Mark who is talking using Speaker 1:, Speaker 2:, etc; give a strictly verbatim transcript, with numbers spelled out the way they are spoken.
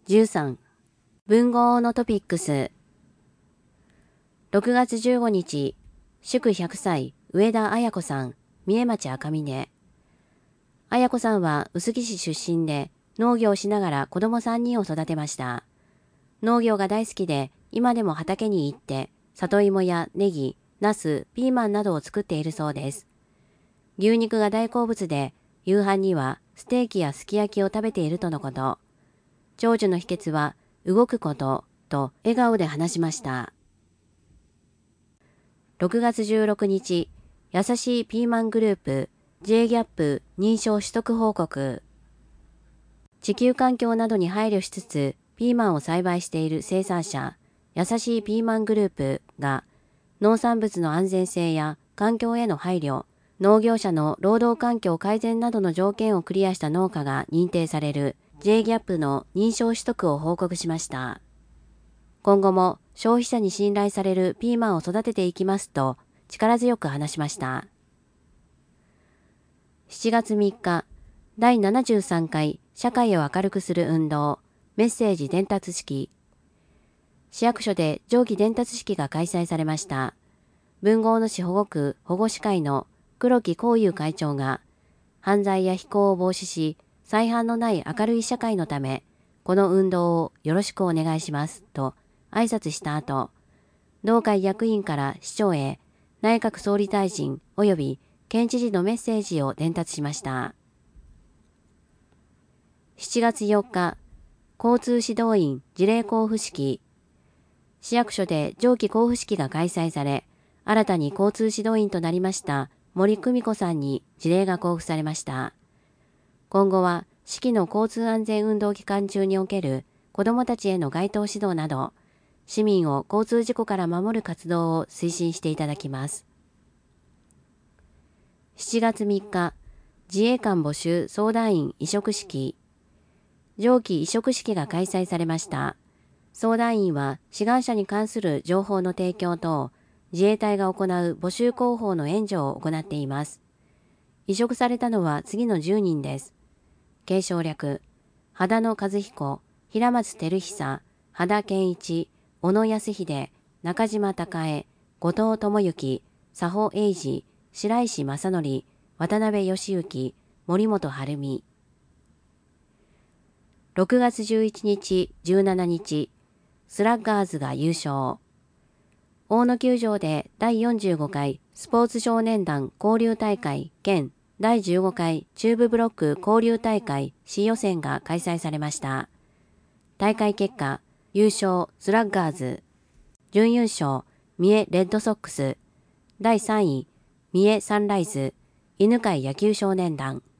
Speaker 1: じゅうさん、文豪のトピックス。ろくがつじゅうごにち、祝ひゃくさい、上田綾子さん、三重町赤峰。綾子さんは臼杵市出身で、農業をしながら子供さんにんを育てました。農業が大好きで、今でも畑に行って、里芋やネギ、ナス、ピーマンなどを作っているそうです。牛肉が大好物で、夕飯にはステーキやすき焼きを食べているとのこと。長寿の秘訣は、動くこと、と笑顔で話しました。ろくがつじゅうろくにち、優しいピーマングループ、ジェーギャップ認証取得報告。地球環境などに配慮しつつ、ピーマンを栽培している生産者、優しいピーマングループが、農産物の安全性や環境への配慮、農業者の労働環境改善などの条件をクリアした農家が認定される ジェーギャップ の認証取得を報告しました。今後も消費者に信頼されるピーマンを育てていきますと力強く話しました。しちがつみっか、だいななじゅうさんかい社会を明るくする運動、メッセージ伝達式。市役所で定期伝達式が開催されました。豊後大野市保護区保護司会の黒木幸雄会長が、犯罪や非行を防止し、再犯のない明るい社会のため、この運動をよろしくお願いします、と挨拶した後、同会役員から市長へ内閣総理大臣及び県知事のメッセージを伝達しました。しちがつよっか、交通指導員辞令交付式。市役所で上記交付式が開催され、新たに交通指導員となりました森久美子さんに辞令が交付されました。今後は市期の交通安全運動期間中における子どもたちへの街頭指導など、市民を交通事故から守る活動を推進していただきます。しちがつみっか、自衛官募集相談員委嘱式。上記委嘱式が開催されました。相談員は志願者に関する情報の提供と、自衛隊が行う募集広報の援助を行っています。委嘱されたのは次のじゅうにんです。継承略、秦野和彦、平松照久、羽田健一、小野康秀、中島孝恵、後藤智之、佐保英二、白石正則、渡辺義行、森本晴美。ろくがつじゅういちにち、じゅうしちにち、スラッガーズが優勝。大野球場でだいよんじゅうごかいスポーツ少年団交流大会兼だいじゅうごかい中部ブロック交流大会 C 予選が開催されました。大会結果、優勝スラッガーズ、準優勝三重レッドソックス、だいさんい三重サンライズ犬飼野球少年団。